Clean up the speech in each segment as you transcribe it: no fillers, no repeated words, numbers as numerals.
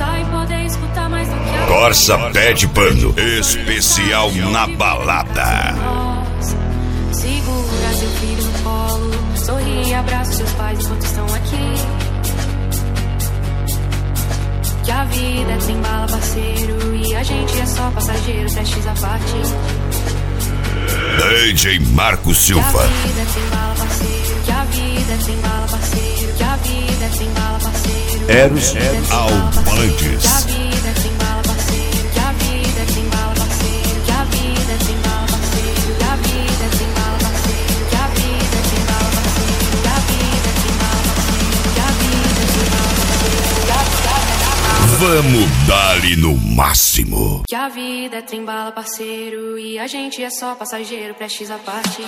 cantar e poder escutar mais do que a Corsa Pede Pano, especial na balada. Segura seu filho no colo, sorri e abraça seus pais enquanto estão aqui. Que a vida é trem-bala, parceiro, e a gente é só passageiro, prestes a partir. DJ Marco Silva. Que a vida é trem-bala, parceiro, que a vida é trem-bala, parceiro, que a vida é trem-bala, parceiro. Eros Alvarantes. Que a vida é trem-bala, parceiro, que a vida é trem-bala, parceiro, que a vida é trem-bala, parceiro, que a vida é trem-bala, parceiro, que a vida é trem-bala, parceiro, que a vida é trem-bala, parceiro, que a vida é trem-bala, parceiro. Vamos dar-lhe no máximo. Que a vida é trem-bala, parceiro, e a gente é só passageiro, prestes a partir.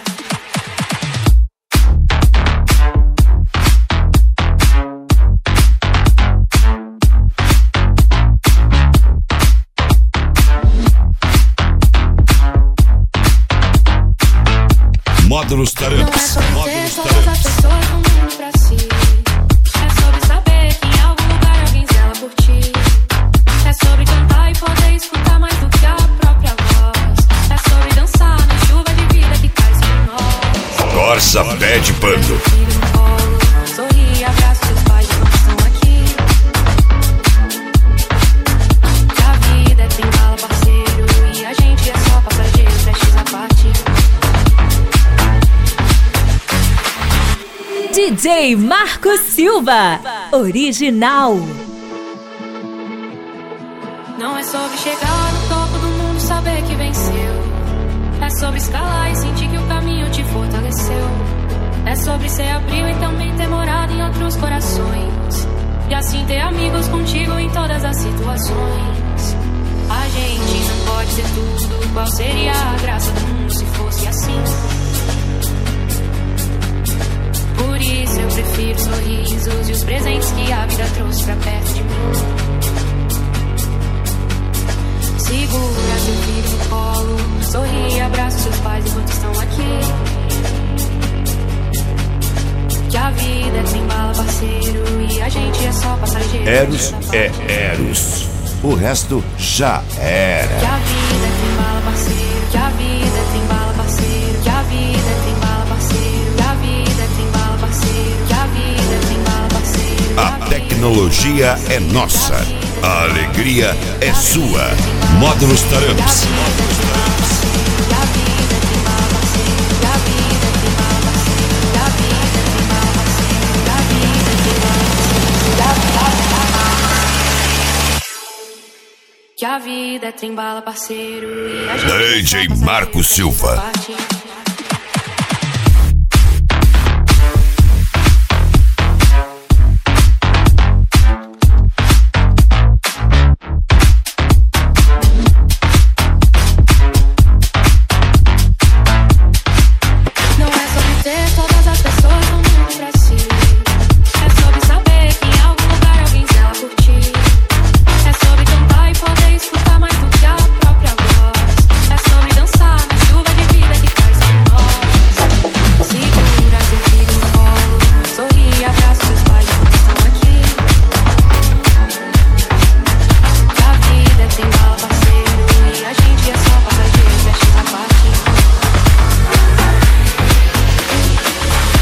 Módulos Taramps. Módulos Todas as Taramps. pessoas do mundo pra si. É sobre saber que em algum lugar alguém zela por ti. É sobre cantar e poder escutar mais do que a própria voz. É sobre dançar na chuva de vida que cai sobre nós. Corsa Pede Pano. Filho no colo, sorri e abraça seus pais enquanto estão aqui. Que a vida é trem-bala, parceiro, e a gente é só passageiro, prestes a partir. DJ Marco Silva, original. Não é sobre chegar no topo do mundo, saber que venceu. É sobre escalar e sentir que o caminho te fortaleceu. É sobre ser abril e também ter morado em outros corações. E assim ter amigos contigo em todas as situações. A gente não pode ser tudo. Qual seria a graça do mundo se fosse assim? Por isso eu prefiro sorrisos e os presentes que a vida trouxe pra perto de mim. Segura seu filho no colo, sorri e abraça seus pais enquanto estão aqui. Que a vida é trem-bala, parceiro, e a gente é só passageiro. Eros é Eros. O resto já era. Que a vida é trem-bala, parceiro, que a vida é trem-bala, parceiro, que a vida é trem-bala, parceiro, que a vida é trem-bala, parceiro, que a vida é trem-bala, parceiro. A tecnologia é nossa. A alegria é sua. Módulos Taramps. Que a vida é trem-bala, parceiro, e a gente DJ Marco Silva. partir.